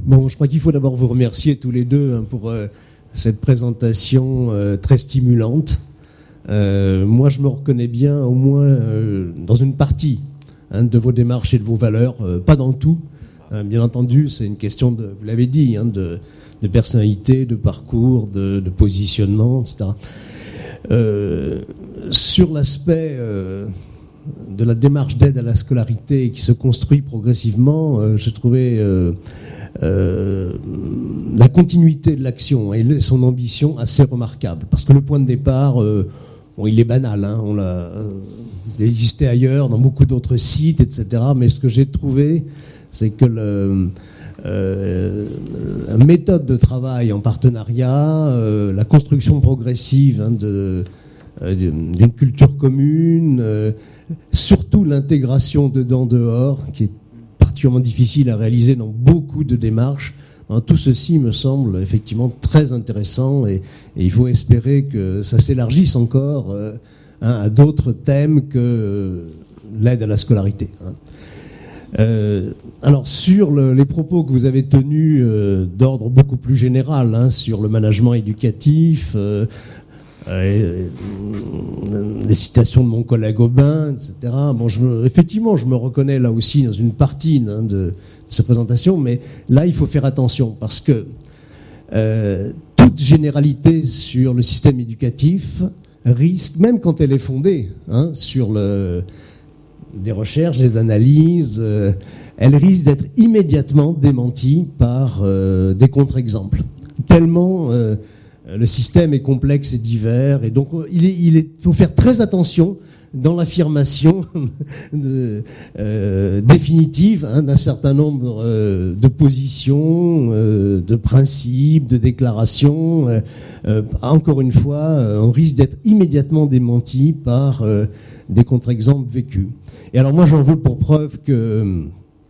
Bon, je crois qu'il faut d'abord vous remercier tous les deux pour cette présentation très stimulante. Moi, je me reconnais bien au moins dans une partie de vos démarches et de vos valeurs, pas dans tout. Bien entendu, c'est une question de, vous l'avez dit, de personnalité, de parcours, de positionnement, etc. Sur l'aspect de la démarche d'aide à la scolarité qui se construit progressivement, je trouvais la continuité de l'action et son ambition assez remarquable. Parce que le point de départ, bon, il est banal, il existait ailleurs, dans beaucoup d'autres sites, etc. Mais ce que j'ai trouvé, c'est que la méthode de travail en partenariat, la construction progressive d'une culture commune, surtout l'intégration dedans-dehors, qui est particulièrement difficile à réaliser dans beaucoup de démarches. Tout ceci me semble effectivement très intéressant et il faut espérer que ça s'élargisse encore à d'autres thèmes que l'aide à la scolarité. Alors sur les propos que vous avez tenus d'ordre beaucoup plus général sur le management éducatif, les citations de mon collègue Aubin, etc. Bon, effectivement, je me reconnais là aussi dans une partie de ces présentations, mais là, il faut faire attention parce que toute généralité sur le système éducatif risque, même quand elle est fondée sur des recherches, des analyses, elle risque d'être immédiatement démentie par des contre-exemples. Tellement le système est complexe et divers, et donc il faut faire très attention dans l'affirmation définitive d'un certain nombre de positions, de principes, de déclarations. Encore une fois, on risque d'être immédiatement démenti par des contre-exemples vécus. Et alors moi, j'en veux pour preuve que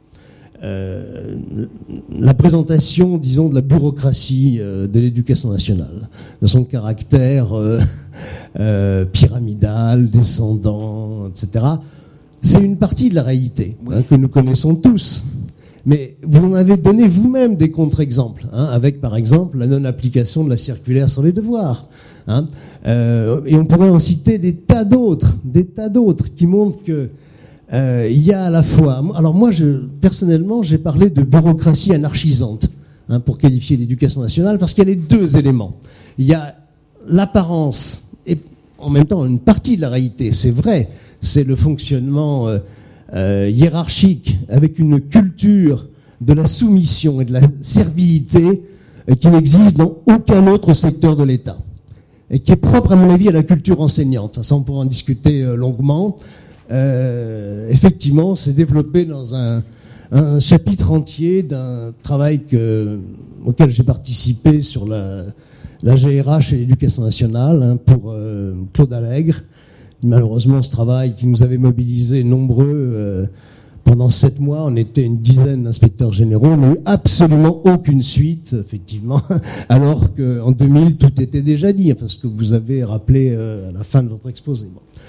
la présentation, disons, de la bureaucratie de l'éducation nationale, de son caractère pyramidal, descendant, etc., c'est une partie de la réalité que nous connaissons tous. Mais vous en avez donné vous-même des contre-exemples, avec par exemple la non-application de la circulaire sur les devoirs. Et on pourrait en citer des tas d'autres qui montrent que il y a à la fois... Alors moi, personnellement, j'ai parlé de bureaucratie anarchisante pour qualifier l'éducation nationale, parce qu'il y a les deux éléments. Il y a l'apparence et en même temps une partie de la réalité, c'est vrai, c'est le fonctionnement hiérarchique avec une culture de la soumission et de la servilité qui n'existe dans aucun autre secteur de l'État et qui est propre, à mon avis, à la culture enseignante. Ça, on pourra en discuter longuement. Effectivement, c'est développé dans un chapitre entier d'un travail auquel j'ai participé sur la GRH et l'éducation nationale pour Claude Allègre. Malheureusement, ce travail qui nous avait mobilisés nombreux pendant 7 mois, on était une dizaine d'inspecteurs généraux, on n'a eu absolument aucune suite, effectivement, alors qu'en 2000, tout était déjà dit, enfin, ce que vous avez rappelé à la fin de votre exposé.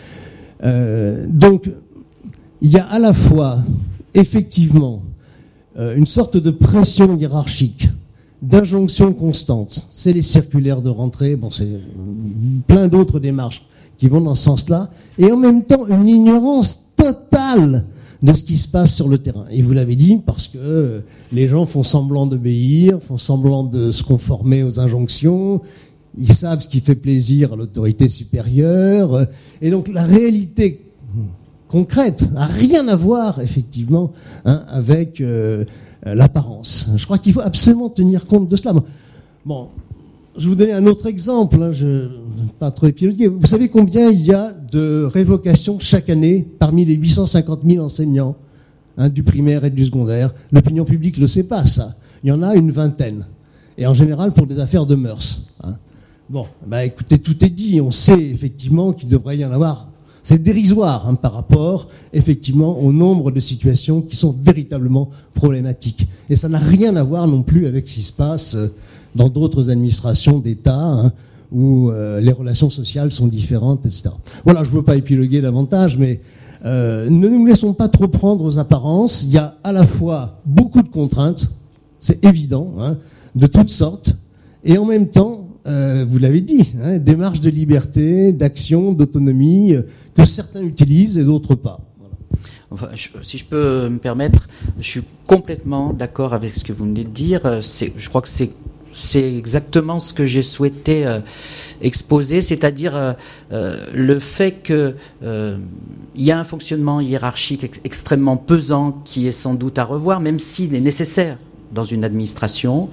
Donc, il y a à la fois, effectivement, une sorte de pression hiérarchique, d'injonction constante. C'est les circulaires de rentrée, bon, c'est plein d'autres démarches qui vont dans ce sens-là, et en même temps, une ignorance totale de ce qui se passe sur le terrain. Et vous l'avez dit, parce que les gens font semblant d'obéir, font semblant de se conformer aux injonctions, ils savent ce qui fait plaisir à l'autorité supérieure. Et donc la réalité concrète n'a rien à voir, effectivement, avec l'apparence. Je crois qu'il faut absolument tenir compte de cela. Bon, je vais vous donner un autre exemple. Je ne vais pas trop épiloguer. Vous savez combien il y a de révocations chaque année parmi les 850 000 enseignants du primaire et du secondaire? L'opinion publique ne le sait pas, ça. Il y en a une vingtaine. Et en général pour des affaires de mœurs. Bon, écoutez, tout est dit. On sait effectivement qu'il devrait y en avoir. C'est dérisoire par rapport, effectivement, au nombre de situations qui sont véritablement problématiques. Et ça n'a rien à voir non plus avec ce qui se passe dans d'autres administrations d'État, où les relations sociales sont différentes, etc. Voilà, je ne veux pas épiloguer davantage, mais ne nous laissons pas trop prendre aux apparences. Il y a à la fois beaucoup de contraintes, c'est évident, hein, de toutes sortes, et en même temps, vous l'avez dit, hein, des marges de liberté, d'action, d'autonomie, que certains utilisent et d'autres pas. Voilà. Enfin, si je peux me permettre, je suis complètement d'accord avec ce que vous venez de dire. Je crois que c'est exactement ce que j'ai souhaité exposer, c'est-à-dire le fait que il y a un fonctionnement hiérarchique extrêmement pesant qui est sans doute à revoir, même s'il est nécessaire dans une administration.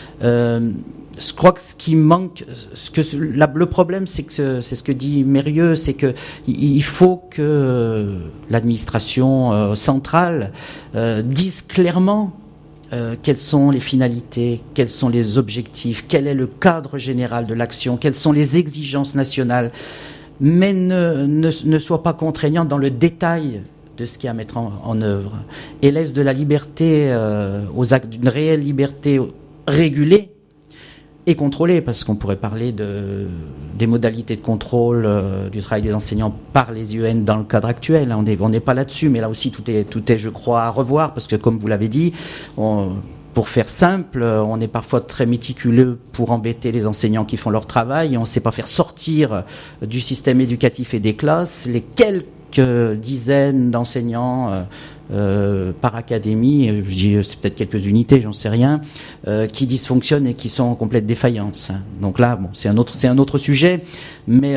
Je crois que ce qui manque, le problème, c'est ce que dit Mérieux, c'est que il faut que l'administration centrale dise clairement quelles sont les finalités, quels sont les objectifs, quel est le cadre général de l'action, quelles sont les exigences nationales, mais ne soit pas contraignant dans le détail de ce qu'il y a à mettre en œuvre, et laisse de la liberté aux actes, d'une réelle liberté régulée et contrôlée, parce qu'on pourrait parler des modalités de contrôle du travail des enseignants par les IEN dans le cadre actuel. On n'est pas là-dessus, mais là aussi tout est, je crois, à revoir, parce que comme vous l'avez dit, pour faire simple, on est parfois très méticuleux pour embêter les enseignants qui font leur travail, et on ne sait pas faire sortir du système éducatif et des classes les quelques dizaines d'enseignants par académie, je dis c'est peut-être quelques unités, j'en sais rien, qui dysfonctionnent et qui sont en complète défaillance. Donc là, bon, c'est un autre sujet, mais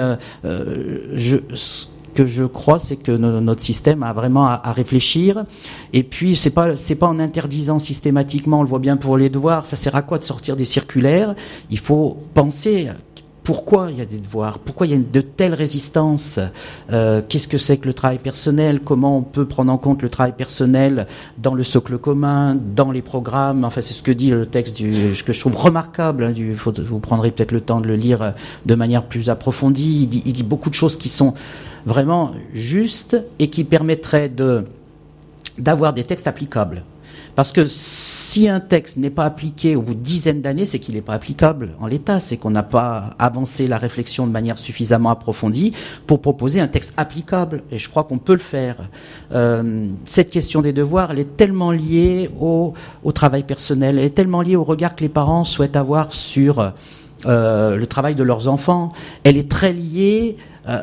ce que je crois, c'est que notre système a vraiment à réfléchir. Et puis c'est pas en interdisant systématiquement, on le voit bien pour les devoirs. Ça sert à quoi de sortir des circulaires? Il faut penser. Pourquoi il y a des devoirs? Pourquoi il y a de telles résistances? Qu'est-ce que c'est que le travail personnel? Comment on peut prendre en compte le travail personnel dans le socle commun, dans les programmes? Enfin, c'est ce que dit le texte que je trouve remarquable. Hein, vous prendrez peut-être le temps de le lire de manière plus approfondie. Il dit beaucoup de choses qui sont vraiment justes et qui permettraient d'avoir des textes applicables. Parce que si un texte n'est pas appliqué au bout de dizaines d'années, c'est qu'il n'est pas applicable en l'état, c'est qu'on n'a pas avancé la réflexion de manière suffisamment approfondie pour proposer un texte applicable. Et je crois qu'on peut le faire. Cette question des devoirs, elle est tellement liée au travail personnel, elle est tellement liée au regard que les parents souhaitent avoir sur le travail de leurs enfants. Elle est très liée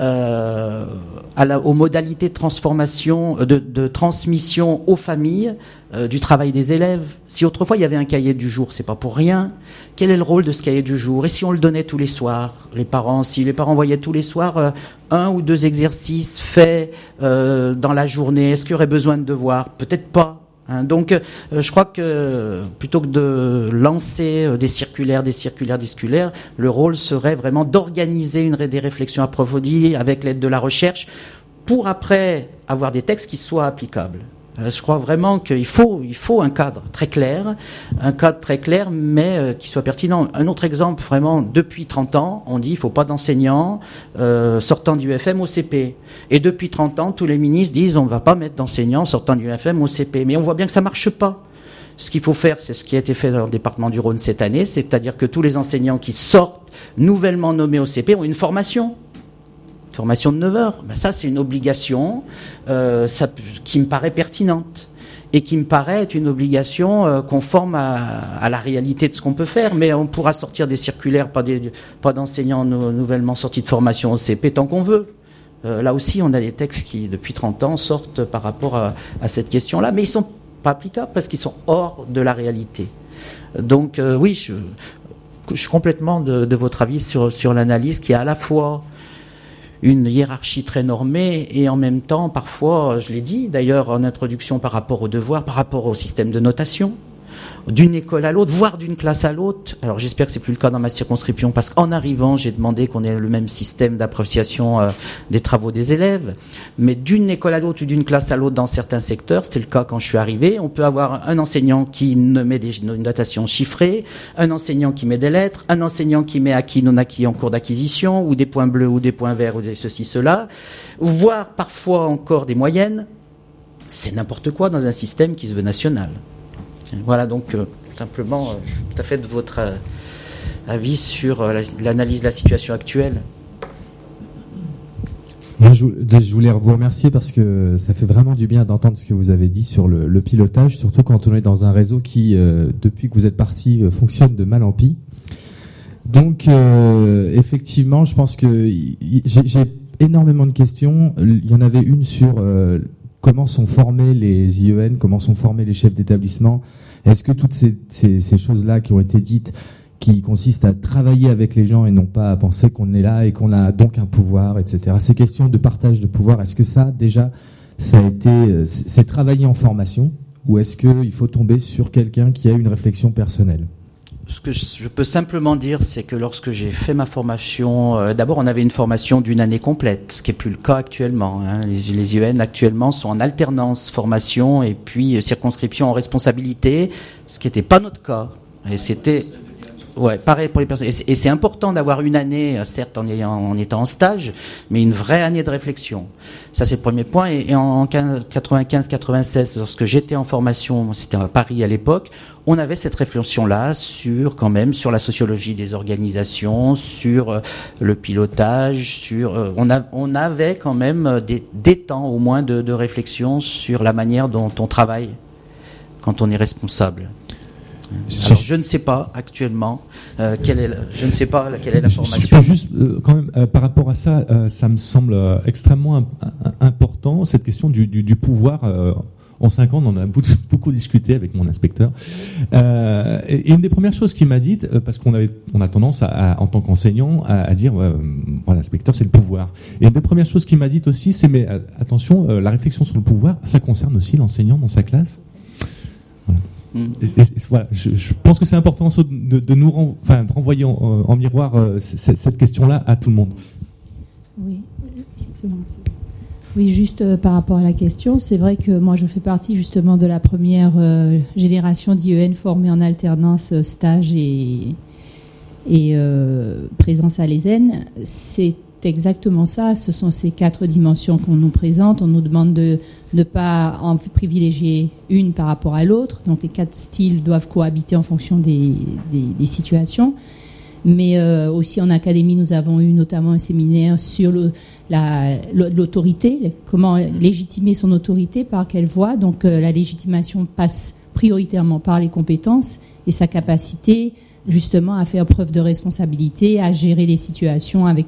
aux modalités de transformation, de transmission aux familles du travail des élèves. Si autrefois il y avait un cahier du jour, c'est pas pour rien. Quel est le rôle de ce cahier du jour? Et si on le donnait tous les soirs, si les parents voyaient tous les soirs 1 ou 2 exercices faits dans la journée, est-ce qu'il y aurait besoin de devoirs? Peut-être pas. Donc, je crois que plutôt que de lancer des circulaires, le rôle serait vraiment d'organiser des réflexions approfondies avec l'aide de la recherche pour après avoir des textes qui soient applicables. Je crois vraiment qu'il faut un cadre très clair, mais qui soit pertinent. Un autre exemple, vraiment, depuis 30 ans, on dit il ne faut pas d'enseignants sortant du UFM au CP. Et depuis 30 ans, tous les ministres disent on ne va pas mettre d'enseignants sortant du UFM au CP. Mais on voit bien que ça ne marche pas. Ce qu'il faut faire, c'est ce qui a été fait dans le département du Rhône cette année, c'est-à-dire que tous les enseignants qui sortent nouvellement nommés au CP ont une formation de 9 heures. Ben ça, c'est une obligation qui me paraît pertinente et qui me paraît être une obligation conforme à la réalité de ce qu'on peut faire. Mais on pourra sortir des circulaires, pas d'enseignants nouvellement sortis de formation au CP tant qu'on veut. Là aussi, on a des textes qui, depuis 30 ans, sortent par rapport à cette question-là. Mais ils sont pas applicables parce qu'ils sont hors de la réalité. Donc, oui, je suis complètement de votre avis sur l'analyse qui est à la fois une hiérarchie très normée et en même temps, parfois, je l'ai dit d'ailleurs en introduction par rapport aux devoirs, par rapport au système de notation, d'une école à l'autre, voire d'une classe à l'autre. Alors j'espère que c'est plus le cas dans ma circonscription parce qu'en arrivant, j'ai demandé qu'on ait le même système d'appréciation des travaux des élèves. Mais d'une école à l'autre ou d'une classe à l'autre dans certains secteurs, c'était le cas quand je suis arrivé, on peut avoir un enseignant qui met des notations chiffrées, un enseignant qui met des lettres, un enseignant qui met acquis, non acquis en cours d'acquisition, ou des points bleus ou des points verts ou des ceci, cela, voire parfois encore des moyennes. C'est n'importe quoi dans un système qui se veut national. Voilà, donc simplement, je suis tout à fait de votre avis sur l'analyse de la situation actuelle. Moi, je voulais vous remercier parce que ça fait vraiment du bien d'entendre ce que vous avez dit sur le pilotage, surtout quand on est dans un réseau qui, depuis que vous êtes parti, fonctionne de mal en pis. Donc, effectivement, je pense que j'ai énormément de questions. Il y en avait une sur comment sont formés les IEN, comment sont formés les chefs d'établissement. Est-ce que toutes ces choses-là qui ont été dites, qui consistent à travailler avec les gens et non pas à penser qu'on est là et qu'on a donc un pouvoir, etc. Ces questions de partage de pouvoir, est-ce que ça, déjà, c'est travaillé en formation ou est-ce qu'il faut tomber sur quelqu'un qui a une réflexion personnelle ? Ce que je peux simplement dire, c'est que lorsque j'ai fait ma formation, d'abord on avait une formation d'une année complète, ce qui n'est plus le cas actuellement. Hein. Les IEN actuellement sont en alternance formation et puis circonscription en responsabilité, ce qui n'était pas notre cas. Et c'était... Ouais, pareil pour les personnes. Et c'est important d'avoir une année, certes en étant en stage, mais une vraie année de réflexion. Ça, c'est le premier point. Et en 95-96, lorsque j'étais en formation, c'était à Paris à l'époque, on avait cette réflexion-là sur la sociologie des organisations, sur le pilotage, on avait quand même des temps au moins de réflexion sur la manière dont on travaille quand on est responsable. Alors, je ne sais pas actuellement quelle est la formation. Je peux juste quand même par rapport à ça, ça me semble extrêmement important cette question du pouvoir. En 5 ans, on en a beaucoup discuté avec mon inspecteur. Et une des premières choses qu'il m'a dites, parce qu'on a tendance en tant qu'enseignant à dire voilà, l'inspecteur c'est le pouvoir. Et une des premières choses qu'il m'a dites aussi, c'est mais attention, la réflexion sur le pouvoir, ça concerne aussi l'enseignant dans sa classe. Voilà. Voilà, je pense que c'est important de nous renvoyer en miroir cette question-là à tout le monde. Oui, juste par rapport à la question, c'est vrai que moi je fais partie justement de la première génération d'IEN formée en alternance stage et présence à l'ESN. C'est exactement ça, ce sont ces 4 dimensions qu'on nous présente. On nous demande de ne pas en privilégier une par rapport à l'autre. Donc les 4 styles doivent cohabiter en fonction des situations. Mais aussi en académie, nous avons eu notamment un séminaire sur l'autorité, comment légitimer son autorité, par quelle voie. Donc la légitimation passe prioritairement par les compétences et sa capacité justement à faire preuve de responsabilité, à gérer les situations avec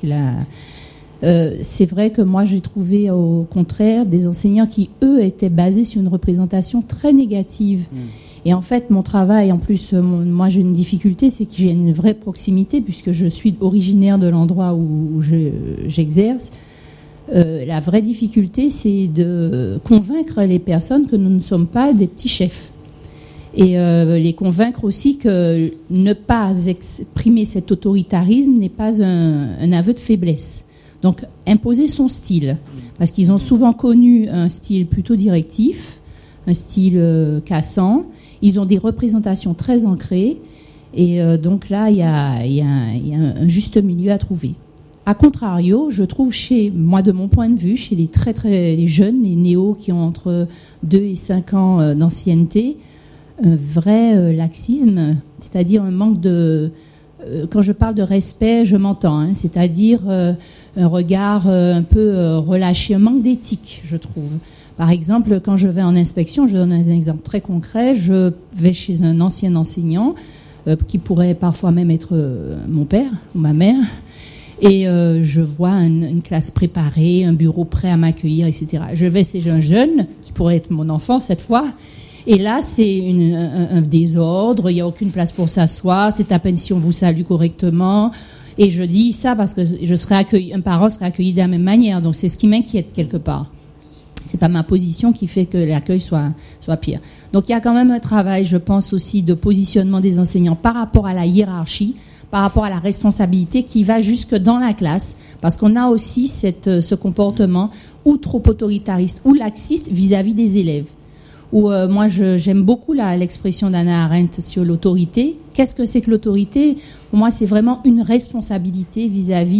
c'est vrai que moi j'ai trouvé au contraire des enseignants qui eux étaient basés sur une représentation très négative. Et en fait mon travail, en plus moi j'ai une difficulté, c'est que j'ai une vraie proximité puisque je suis originaire de l'endroit où j'exerce. La vraie difficulté c'est de convaincre les personnes que nous ne sommes pas des petits chefs. Et les convaincre aussi que ne pas exprimer cet autoritarisme n'est pas un aveu de faiblesse. Donc imposer son style, parce qu'ils ont souvent connu un style plutôt directif, un style cassant. Ils ont des représentations très ancrées, et donc là il y a un juste milieu à trouver. A contrario, je trouve de mon point de vue, chez les les jeunes, les néos qui ont entre 2 et 5 ans d'ancienneté, un vrai laxisme, c'est-à-dire un manque de... quand je parle de respect, je m'entends, c'est-à-dire un regard un peu relâché, un manque d'éthique, je trouve. Par exemple, quand je vais en inspection, je donne un exemple très concret, je vais chez un ancien enseignant, qui pourrait parfois même être mon père ou ma mère, et je vois une classe préparée, un bureau prêt à m'accueillir, etc. Je vais chez un jeune, qui pourrait être mon enfant cette fois, et là, c'est un désordre, il n'y a aucune place pour s'asseoir, c'est à peine si on vous salue correctement. Et je dis ça parce que un parent serait accueilli de la même manière, donc c'est ce qui m'inquiète quelque part. C'est pas ma position qui fait que l'accueil soit pire. Donc il y a quand même un travail, je pense aussi, de positionnement des enseignants par rapport à la hiérarchie, par rapport à la responsabilité qui va jusque dans la classe, parce qu'on a aussi ce comportement ou trop autoritariste ou laxiste vis-à-vis des élèves. Où moi j'aime beaucoup l'expression d'Hannah Arendt sur l'autorité. Qu'est-ce que c'est que l'autorité ? Pour moi, c'est vraiment une responsabilité vis-à-vis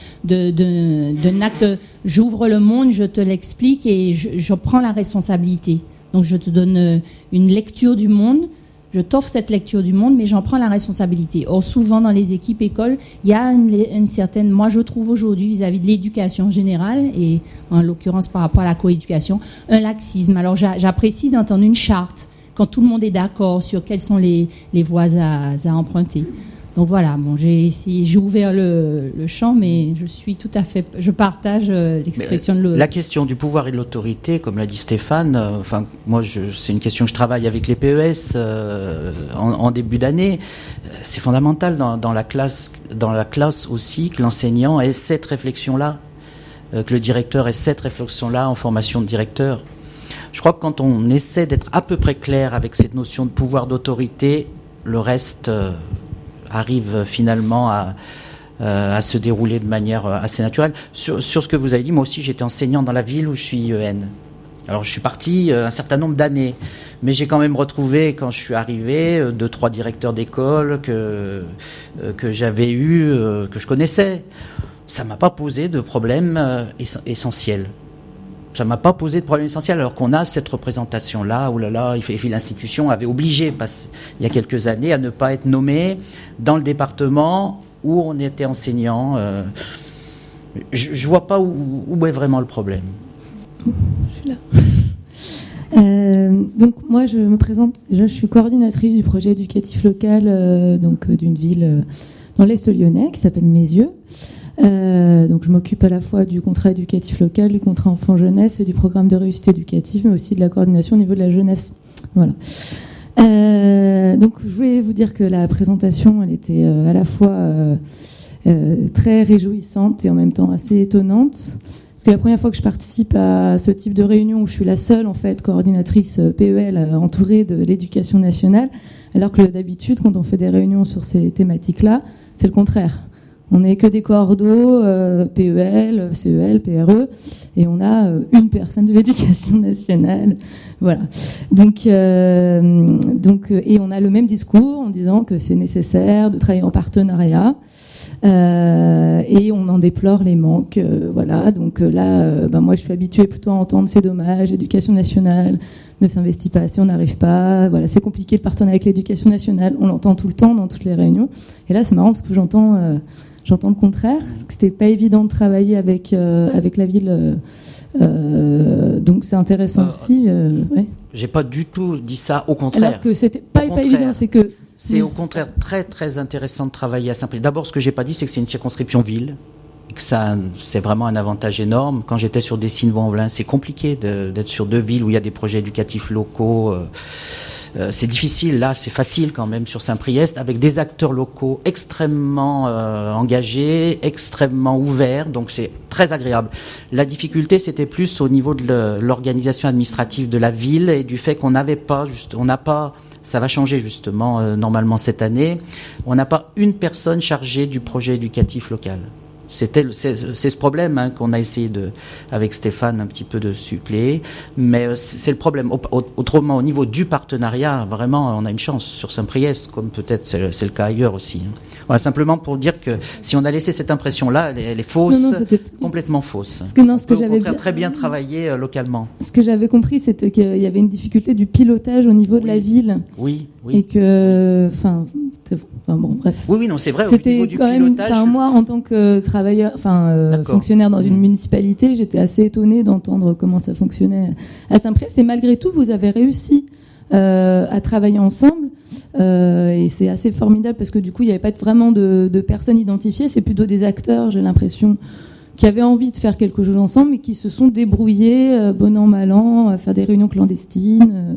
d'un acte. J'ouvre le monde, je te l'explique et je prends la responsabilité. Donc je te donne une lecture du monde, je t'offre cette lecture du monde, mais j'en prends la responsabilité. Or, souvent, dans les équipes écoles, il y a une certaine, moi, je trouve aujourd'hui, vis-à-vis de l'éducation générale, et en l'occurrence par rapport à la coéducation, un laxisme. Alors, j'apprécie d'entendre une charte, quand tout le monde est d'accord sur quelles sont les voies à emprunter. Donc voilà, bon, j'ai ouvert le champ, mais je partage l'expression de l'autre. La question du pouvoir et de l'autorité, comme l'a dit Stéphane, c'est une question que je travaille avec les PES en début d'année. C'est fondamental dans la classe aussi que l'enseignant ait cette réflexion-là, que le directeur ait cette réflexion-là en formation de directeur. Je crois que quand on essaie d'être à peu près clair avec cette notion de pouvoir d'autorité, le reste arrive finalement à se dérouler de manière assez naturelle. Sur ce que vous avez dit, moi aussi j'étais enseignant dans la ville où je suis IEN. Alors je suis parti un certain nombre d'années, mais j'ai quand même retrouvé quand je suis arrivé 2-3 directeurs d'école que j'avais eu, que je connaissais. Ça m'a pas posé de problème essentiel. Ça m'a pas posé de problème essentiel, alors qu'on a cette représentation-là, l'institution avait obligé, il y a quelques années, à ne pas être nommé dans le département où on était enseignant. Je vois pas où est vraiment le problème. Je suis là. Donc moi, je me présente. Déjà, je suis coordinatrice du projet éducatif local, d'une ville dans l'Est lyonnais qui s'appelle Mézieux. Donc je m'occupe à la fois du contrat éducatif local, du contrat enfant-jeunesse et du programme de réussite éducative, mais aussi de la coordination au niveau de la jeunesse. Voilà. Donc je voulais vous dire que la présentation, elle était à la fois très réjouissante et en même temps assez étonnante. Parce que la première fois que je participe à ce type de réunion où je suis la seule en fait coordinatrice PEL entourée de l'éducation nationale, alors que d'habitude quand on fait des réunions sur ces thématiques-là, c'est le contraire. On n'est que des coordos, PEL, CEL, PRE, et on a une personne de l'éducation nationale. Voilà. Donc, et on a le même discours en disant que c'est nécessaire de travailler en partenariat, et on en déplore les manques. Voilà. Donc là, moi, je suis habituée plutôt à entendre c'est dommage, l'éducation nationale ne s'investit pas assez, on n'arrive pas. Voilà, c'est compliqué le partenariat avec l'éducation nationale. On l'entend tout le temps dans toutes les réunions. Et là, c'est marrant parce que j'entends le contraire, que c'était pas évident de travailler avec la ville, donc c'est intéressant aussi. Ouais. J'ai pas du tout dit ça, au contraire. Alors que c'était pas évident, c'est que c'est au contraire très très intéressant de travailler à Saint-Priest. D'abord, ce que j'ai pas dit, c'est que c'est une circonscription ville, et que ça c'est vraiment un avantage énorme. Quand j'étais sur Dessines-Vaux-en-Velin, c'est compliqué d'être sur 2 villes où il y a des projets éducatifs locaux. C'est difficile, là c'est facile quand même sur Saint-Priest, avec des acteurs locaux extrêmement engagés, extrêmement ouverts, donc c'est très agréable. La difficulté c'était plus au niveau de l'organisation administrative de la ville et du fait qu'on n'a pas, ça va changer justement normalement cette année, on n'a pas une personne chargée du projet éducatif local. C'est ce problème qu'on a essayé avec Stéphane un petit peu de suppléer, mais c'est le problème. Autrement, au niveau du partenariat, vraiment, on a une chance sur Saint-Priest, comme peut-être c'est le cas ailleurs aussi. Voilà, simplement pour dire que si on a laissé cette impression-là, elle est fausse, complètement fausse. Parce que non, ce que j'avais très bien travaillé localement. Ce que j'avais compris, c'était qu'il y avait une difficulté du pilotage au niveau de la ville. Oui. Et que, bon, bref. Oui, non, c'est vrai. C'était au niveau du quand pilotage. Même, moi, en tant que travailleur, fonctionnaire dans une municipalité, j'étais assez étonnée d'entendre comment ça fonctionnait à Saint-Priest. Et malgré tout, vous avez réussi à travailler ensemble, et c'est assez formidable parce que du coup, il n'y avait pas vraiment de personnes identifiées. C'est plutôt des acteurs, j'ai l'impression, qui avaient envie de faire quelque chose ensemble, mais qui se sont débrouillés, bon an mal an, à faire des réunions clandestines.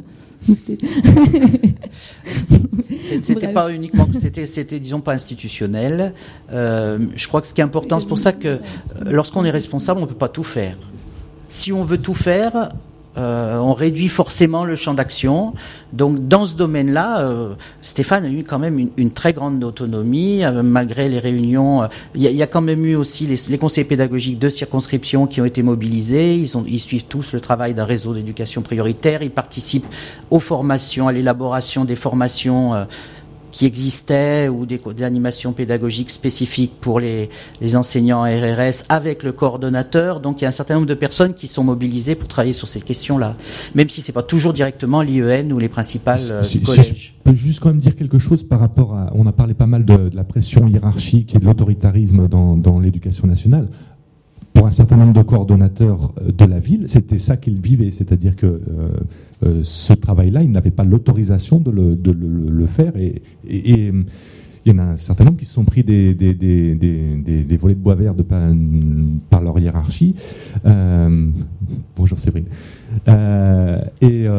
C'était pas uniquement, c'était disons pas institutionnel. Je crois que ce qui est important, c'est pour ça que lorsqu'on est responsable, on peut pas tout faire. Si on veut tout faire, on réduit forcément le champ d'action. Donc dans ce domaine-là, Stéphane a eu quand même une très grande autonomie, malgré les réunions. Il y a quand même eu aussi les conseillers pédagogiques de circonscription qui ont été mobilisés. Ils suivent tous le travail d'un réseau d'éducation prioritaire. Ils participent aux formations, à l'élaboration des formations qui existaient ou des animations pédagogiques spécifiques pour les enseignants RRS avec le coordonnateur. Donc il y a un certain nombre de personnes qui sont mobilisées pour travailler sur ces questions-là, même si c'est pas toujours directement l'IEN ou les principales du collège. Si je peux juste quand même dire quelque chose par rapport à... On a parlé pas mal de la pression hiérarchique et de l'autoritarisme dans l'éducation nationale. Pour un certain nombre de coordonnateurs de la ville, c'était ça qu'ils vivaient, c'est-à-dire que ce travail-là, ils n'avaient pas l'autorisation de le faire, et il y en a un certain nombre qui se sont pris des volets de bois vert par leur hiérarchie. Bonjour Séverine. Voilà,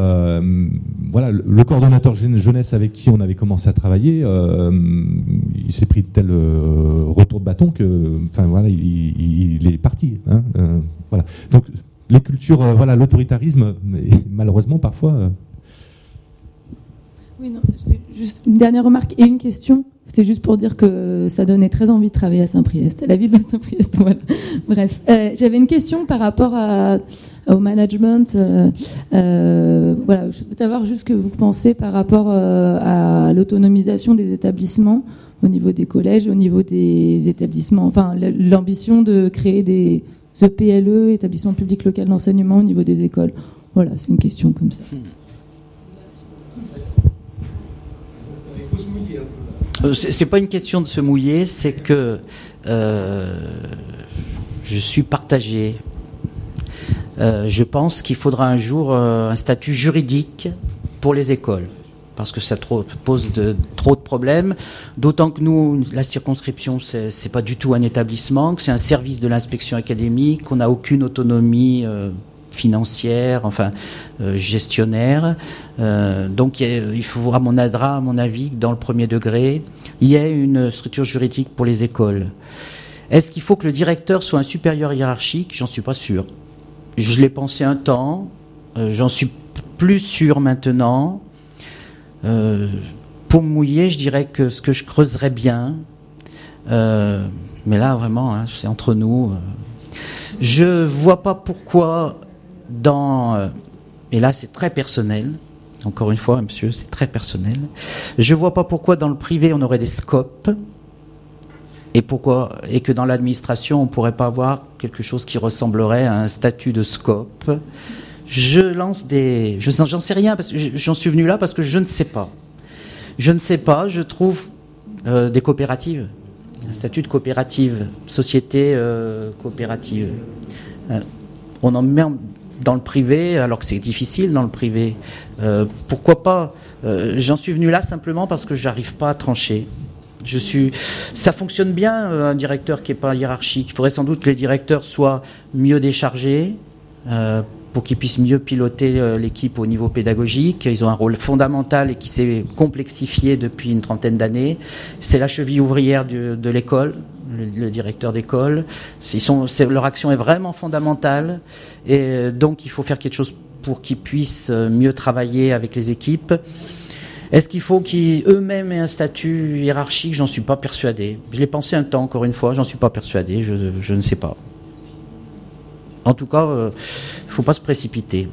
le coordonnateur jeunesse avec qui on avait commencé à travailler, il s'est pris de tel retour de bâton que, enfin voilà, il est parti. Hein, voilà. Donc les cultures, voilà, l'autoritarisme, malheureusement parfois. Oui, non, juste une dernière remarque et une question. C'était juste pour dire que ça donnait très envie de travailler à Saint-Priest, à la ville de Saint-Priest. Voilà. Bref, j'avais une question par rapport au management. Voilà, je veux savoir juste ce que vous pensez par rapport à l'autonomisation des établissements au niveau des collèges, au niveau des établissements. Enfin, l'ambition de créer des EPLE, établissements publics locaux d'enseignement, au niveau des écoles. Voilà, c'est une question comme ça. C'est pas une question de se mouiller, c'est que je suis partagé. Je pense qu'il faudra un jour un statut juridique pour les écoles, parce que ça pose trop de problèmes. D'autant que nous, la circonscription, c'est pas du tout un établissement, que c'est un service de l'inspection académique, qu'on n'a aucune autonomie financière, enfin gestionnaire. Donc il faut, à mon avis, que dans le premier degré, il y ait une structure juridique pour les écoles. Est-ce qu'il faut que le directeur soit un supérieur hiérarchique ? J'en suis pas sûr. Je l'ai pensé un temps, j'en suis plus sûr maintenant. Pour me mouiller, je dirais que ce que je creuserais bien, mais là vraiment, hein, c'est entre nous. Je vois pas pourquoi et là c'est très personnel, encore une fois, monsieur, c'est très personnel. Je vois pas pourquoi dans le privé on aurait des scopes et que dans l'administration on pourrait pas avoir quelque chose qui ressemblerait à un statut de scope. J'en sais rien parce que j'en suis venu là parce que je ne sais pas. Je trouve des coopératives, un statut de coopérative, société coopérative. On en met dans le privé, alors que c'est difficile dans le privé. Pourquoi pas ? J'en suis venu là simplement parce que j'arrive pas à trancher. Ça fonctionne bien, un directeur qui est pas hiérarchique. Il faudrait sans doute que les directeurs soient mieux déchargés, pour qu'ils puissent mieux piloter l'équipe au niveau pédagogique. Ils ont un rôle fondamental et qui s'est complexifié depuis une trentaine d'années. C'est la cheville ouvrière de l'école, le directeur d'école. Leur action est vraiment fondamentale et donc il faut faire quelque chose pour qu'ils puissent mieux travailler avec les équipes. Est-ce qu'il faut qu'eux-mêmes aient un statut hiérarchique ? J'en suis pas persuadé. Je l'ai pensé un temps, encore une fois, j'en suis pas persuadé, je ne sais pas. En tout cas, faut pas se précipiter.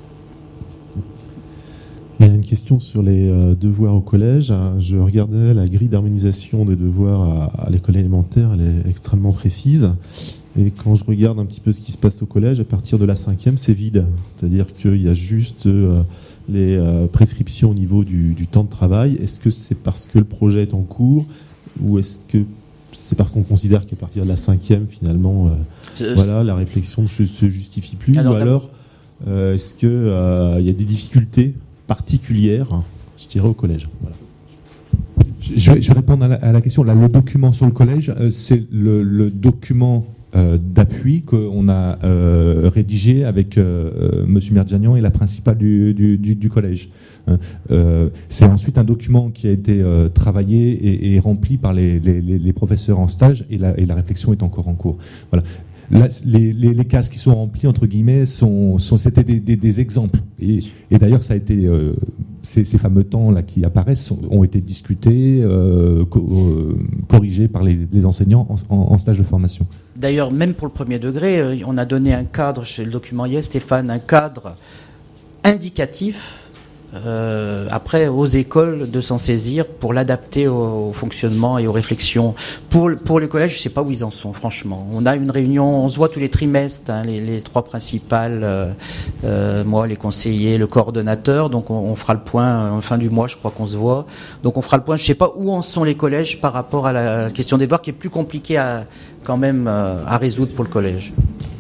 Il y a une question sur les devoirs au collège. Je regardais la grille d'harmonisation des devoirs à l'école élémentaire, elle est extrêmement précise. Et quand je regarde un petit peu ce qui se passe au collège, à partir de la 5e, c'est vide. C'est-à-dire qu'il y a juste les prescriptions au niveau du temps de travail. Est-ce que c'est parce que le projet est en cours ou est-ce que c'est parce qu'on considère qu'à partir de la 5e, finalement, voilà, la réflexion ne se justifie plus, ou alors est-ce que il y a des difficultés particulières, je dirais, au collège. Voilà. Je vais répondre à la question. Là, le document sur le collège, c'est le document d'appui qu'on a rédigé avec Monsieur Merdjanian et la principale du collège. C'est ensuite un document qui a été travaillé et rempli par les professeurs en stage et la réflexion est encore en cours. Voilà. Là, les cases qui sont remplies entre guillemets c'était des exemples et d'ailleurs ça a été ces fameux temps là qui apparaissent ont été discutés, corrigés par les enseignants en stage de formation. D'ailleurs, même pour le premier degré, on a donné un cadre chez le document IES, Stéphane, un cadre indicatif Après, aux écoles de s'en saisir pour l'adapter au fonctionnement et aux réflexions. Pour les collèges, je sais pas où ils en sont, franchement. On a une réunion, on se voit tous les trimestres, hein, les trois principales, moi, les conseillers, le coordonnateur. Donc, on fera le point en fin du mois, je crois qu'on se voit. Donc, on fera le point. Je sais pas où en sont les collèges par rapport à la question des devoirs, qui est plus compliquée quand même à résoudre pour le collège.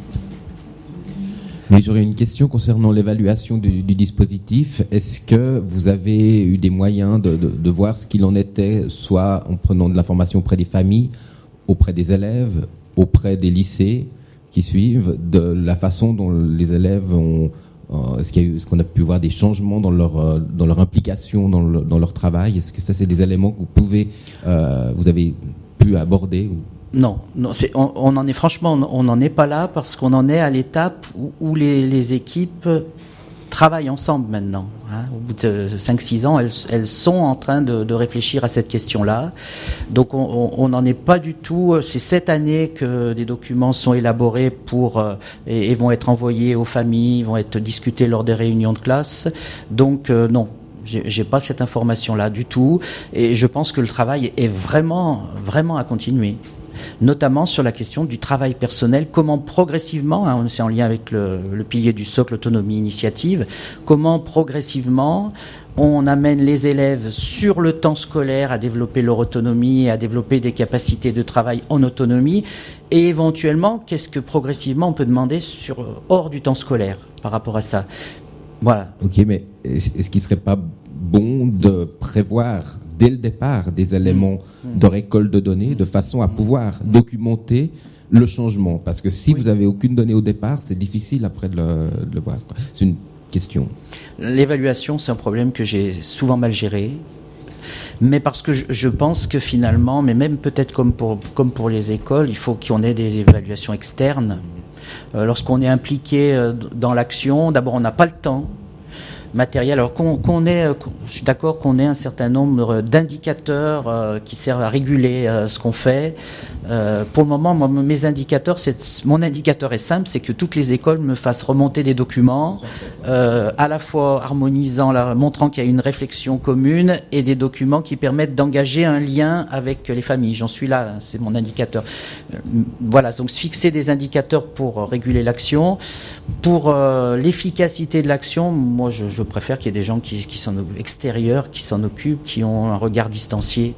Mais j'aurais une question concernant l'évaluation du dispositif. Est-ce que vous avez eu des moyens de voir ce qu'il en était, soit en prenant de l'information auprès des familles, auprès des élèves, auprès des lycées qui suivent, de la façon dont les élèves ont... est-ce qu'on a pu voir des changements dans leur implication, dans leur travail? Est-ce que ça, c'est des éléments que vous avez pu aborder Non, on en est franchement, on n'en est pas là parce qu'on en est à l'étape où les équipes travaillent ensemble maintenant. Hein. Au bout de 5-6 ans, elles sont en train de réfléchir à cette question-là. Donc on n'en est pas du tout. C'est cette année que des documents sont élaborés et vont être envoyés aux familles, vont être discutés lors des réunions de classe. Donc non. J'ai pas cette information-là du tout. Et je pense que le travail est vraiment, vraiment à continuer. Notamment sur la question du travail personnel, comment progressivement, hein, c'est en lien avec le pilier du socle autonomie initiative, comment progressivement on amène les élèves sur le temps scolaire à développer leur autonomie et à développer des capacités de travail en autonomie, et éventuellement qu'est-ce que progressivement on peut demander hors du temps scolaire par rapport à ça. Voilà. Ok, mais est-ce qu'il serait pas bon de prévoir dès le départ des éléments de récolte de données de façon à pouvoir documenter le changement? Parce que si vous avez aucune donnée au départ, c'est difficile après de le voir. C'est une question. L'évaluation, c'est un problème que j'ai souvent mal géré. Mais parce que je pense que finalement, mais même peut-être comme pour les écoles, il faut qu'on ait des évaluations externes. Lorsqu'on est impliqué dans l'action, d'abord on n'a pas le temps matériel. Alors je suis d'accord qu'on ait un certain nombre d'indicateurs qui servent à réguler ce qu'on fait. Pour le moment, moi, mon indicateur est simple, c'est que toutes les écoles me fassent remonter des documents, à la fois harmonisant, montrant qu'il y a une réflexion commune, et des documents qui permettent d'engager un lien avec les familles. J'en suis là, c'est mon indicateur. Voilà, donc fixer des indicateurs pour réguler l'action. Pour l'efficacité de l'action, moi je préfère qu'il y ait des gens qui sont extérieurs, qui s'en occupent, qui ont un regard distancié.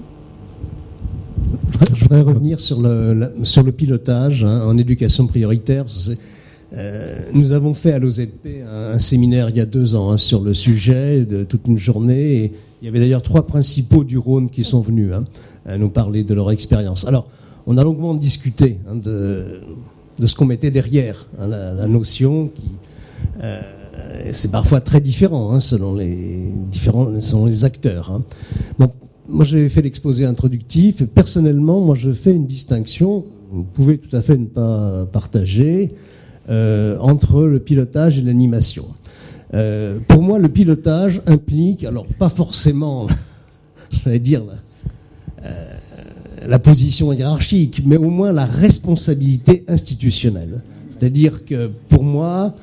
Je voudrais revenir sur le pilotage en éducation prioritaire. Nous avons fait à l'OZP un séminaire il y a 2 ans sur le sujet de toute une journée. Et il y avait d'ailleurs 3 principaux du Rhône qui sont venus à nous parler de leur expérience. Alors, on a longuement discuté de ce qu'on mettait derrière la notion qui... c'est parfois très différent selon les acteurs. Bon, moi j'ai fait l'exposé introductif et personnellement moi je fais une distinction, vous pouvez tout à fait ne pas partager, entre le pilotage et l'animation. Pour moi le pilotage implique, alors pas forcément, j'allais dire la position hiérarchique, mais au moins la responsabilité institutionnelle. C'est-à-dire que pour moi,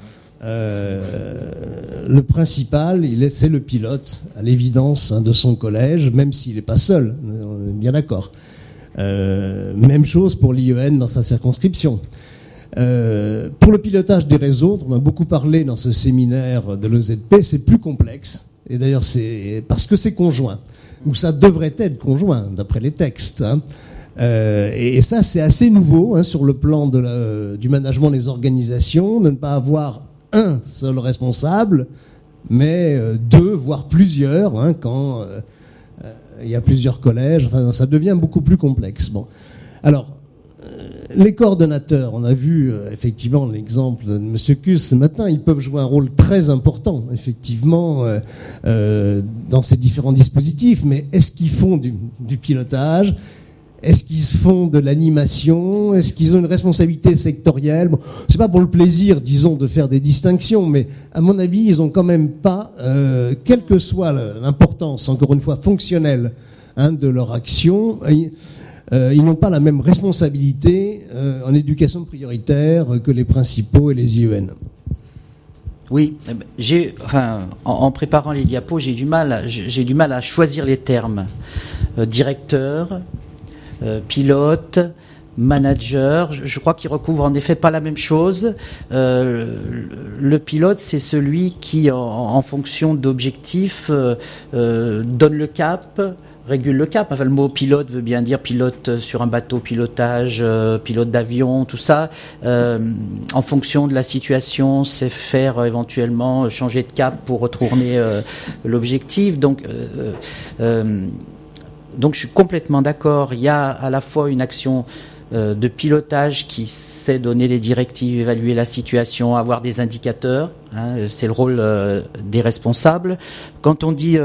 le principal, c'est le pilote, à l'évidence, de son collège, même s'il n'est pas seul, on est bien d'accord. Même chose pour l'IEN dans sa circonscription. Pour le pilotage des réseaux, on a beaucoup parlé dans ce séminaire de l'OZP, c'est plus complexe, et d'ailleurs c'est parce que c'est conjoint, ou ça devrait être conjoint, d'après les textes. Et ça, c'est assez nouveau sur le plan du management des organisations, de ne pas avoir un seul responsable, mais 2, voire plusieurs, quand il y a plusieurs collèges. Enfin, ça devient beaucoup plus complexe. Bon, alors les coordonnateurs, on a vu effectivement l'exemple de M. Cus ce matin, ils peuvent jouer un rôle très important, effectivement, dans ces différents dispositifs. Mais est-ce qu'ils font du pilotage ? Est-ce qu'ils font de l'animation ? Est-ce qu'ils ont une responsabilité sectorielle ? Bon, c'est pas pour le plaisir, disons, de faire des distinctions, mais à mon avis, ils ont quand même pas, quelle que soit l'importance, encore une fois, fonctionnelle de leur action, ils n'ont pas la même responsabilité en éducation prioritaire que les principaux et les IEN. Oui, en préparant les diapos, j'ai du mal à choisir les termes. Directeur, pilote, manager, je crois qu'ils recouvrent en effet pas la même chose. Le pilote, c'est celui qui, en fonction d'objectifs, donne le cap, régule le cap. Enfin, le mot pilote veut bien dire pilote sur un bateau, pilotage, pilote d'avion, tout ça. En fonction de la situation, c'est faire éventuellement changer de cap pour retourner l'objectif. Donc, je suis complètement d'accord. Il y a à la fois une action de pilotage qui sait donner des directives, évaluer la situation, avoir des indicateurs. C'est le rôle des responsables. Quand on dit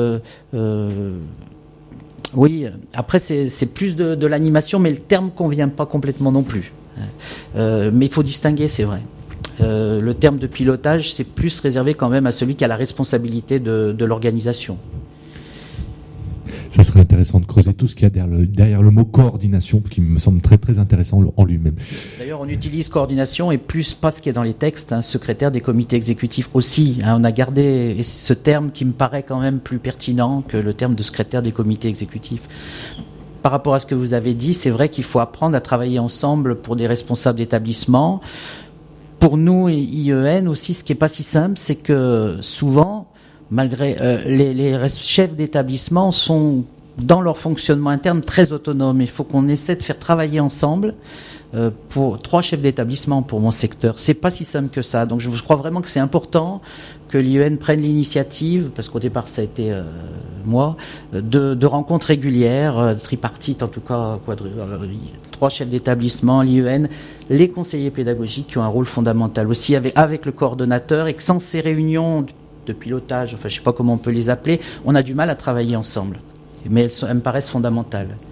oui, après c'est plus de l'animation, mais le terme convient pas complètement non plus. Mais il faut distinguer, c'est vrai. Le terme de pilotage, c'est plus réservé quand même à celui qui a la responsabilité de l'organisation. Ça serait intéressant de creuser tout ce qu'il y a derrière le mot coordination, qui me semble très très intéressant en lui-même. D'ailleurs, on utilise coordination et plus pas ce qui est dans les textes, secrétaire des comités exécutifs aussi. On a gardé ce terme qui me paraît quand même plus pertinent que le terme de secrétaire des comités exécutifs. Par rapport à ce que vous avez dit, c'est vrai qu'il faut apprendre à travailler ensemble pour des responsables d'établissement. Pour nous, IEN aussi, ce qui est pas si simple, c'est que souvent, malgré les chefs d'établissement sont dans leur fonctionnement interne très autonomes. Il faut qu'on essaie de faire travailler ensemble pour 3 chefs d'établissement pour mon secteur. C'est pas si simple que ça. Donc je crois vraiment que c'est important que l'IEN prenne l'initiative, parce qu'au départ ça a été moi, de rencontres régulières, tripartites en tout cas, 3 chefs d'établissement, l'IEN, les conseillers pédagogiques qui ont un rôle fondamental aussi avec le coordonnateur, et que sans ces réunions de pilotage, enfin je sais pas comment on peut les appeler, on a du mal à travailler ensemble. Mais elles me paraissent fondamentales.